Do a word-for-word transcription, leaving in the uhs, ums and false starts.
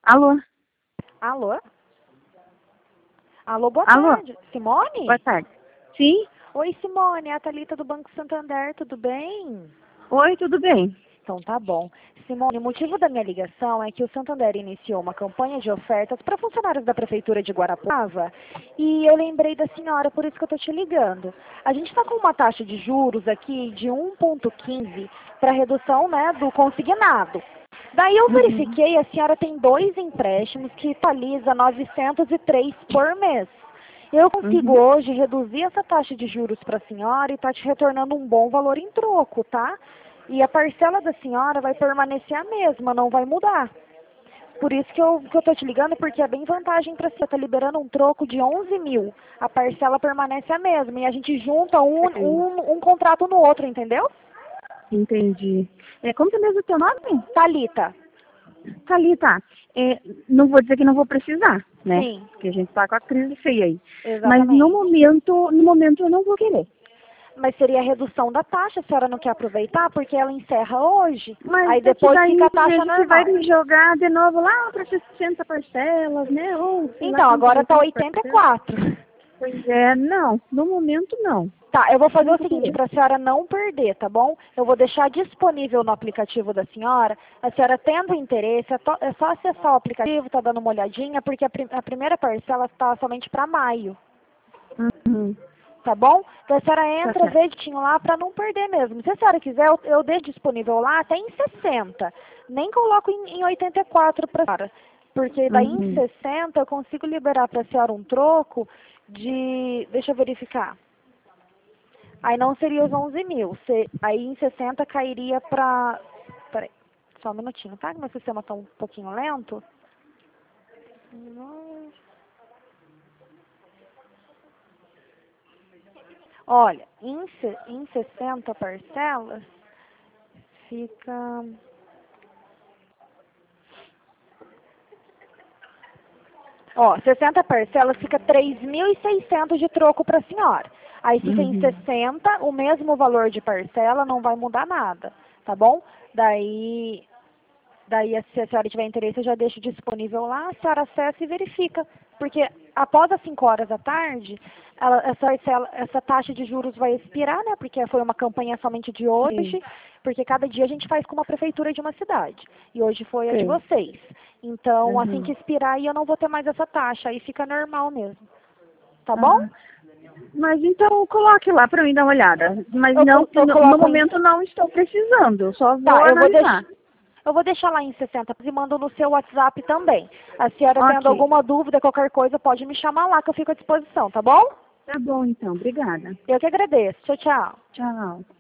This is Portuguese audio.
Alô? Alô? Alô, boa Alô? tarde. Simone? Boa tarde. Sim? Oi, Simone, é a Thalita do Banco Santander, tudo bem? Oi, tudo bem? Então tá bom. Simone, o motivo da minha ligação é que o Santander iniciou uma campanha de ofertas para funcionários da Prefeitura de Guarapuava e eu lembrei da senhora, por isso que eu estou te ligando. A gente está com uma taxa de juros aqui de um vírgula quinze para redução, né, do consignado. Daí eu verifiquei, a senhora tem dois empréstimos que totaliza novecentos e três por mês. Eu consigo Uhum. hoje reduzir essa taxa de juros para a senhora e está te retornando um bom valor em troco, tá? E a parcela da senhora vai permanecer a mesma, não vai mudar. Por isso que eu que eu tô te ligando, porque é bem vantagem para você. Tá liberando um troco de onze mil. A parcela permanece a mesma. E a gente junta um, Sei. um, um contrato no outro, entendeu? Entendi. É, como que é mesmo o teu nome? Thalita. Thalita, é, não vou dizer que não vou precisar, né? Sim, Porque a gente tá com a crise feia aí. Mas no exatamente. momento, no momento eu não vou querer. Mas seria a redução da taxa, a senhora não quer aproveitar, porque ela encerra hoje. Mas Aí é que depois daí fica a a taxa gente vai normal. me jogar de novo lá para sessenta parcelas, né? Ou sei lá Então, quantas agora tá outras oitenta e parcelas. quatro. Pois é, não. No momento não. Tá, eu vou fazer Não o vou seguinte, querer. para a senhora não perder, tá bom? Eu vou deixar disponível no aplicativo da senhora. A senhora tendo interesse, é, to- é só acessar o aplicativo, tá dando uma olhadinha, porque a, prim- a primeira parcela está somente para maio, Uhum. tá bom? Então a senhora Tá entra, certo. vê direitinho lá para não perder mesmo. Se a senhora quiser, eu, eu deixo disponível lá até em sessenta. Nem coloco em, em oitenta e quatro para a senhora. Porque daí em Uhum. sessenta eu consigo liberar para a senhora um troco de... Deixa eu verificar. Aí não seria os onze mil. Se- aí em sessenta cairia para... Peraí, só um minutinho, tá? Que meu sistema está um pouquinho lento. Olha, em, se- em sessenta parcelas, fica... Ó, sessenta parcelas fica três mil e seiscentos de troco para a senhora. Aí fica em Uhum. sessenta, o mesmo valor de parcela, não vai mudar nada, tá bom? Daí Daí, se a senhora tiver interesse, eu já deixo disponível lá, a senhora acessa e verifica. Porque após as cinco horas da tarde, ela- essa, parcela- essa taxa de juros vai expirar, né? Porque foi uma campanha somente de Sim. hoje, porque cada dia a gente faz com uma prefeitura de uma cidade. E hoje foi a de Sei. vocês. Então, assim que Uhum. expirar, aí eu não vou ter mais essa taxa, aí fica normal mesmo. Tá bom? Aham. Mas então coloque lá para mim dar uma olhada. Mas Eu, não, col- que eu no, no coloco em... momento não estou precisando. Eu só vou Tá, eu vou deixar... analisar. Eu vou deixar lá em sessenta e mando no seu WhatsApp também. A senhora tendo Ok. alguma dúvida, qualquer coisa, pode me chamar lá que eu fico à disposição, tá bom? Tá bom então. Obrigada. Eu que agradeço. Tchau, tchau. Tchau.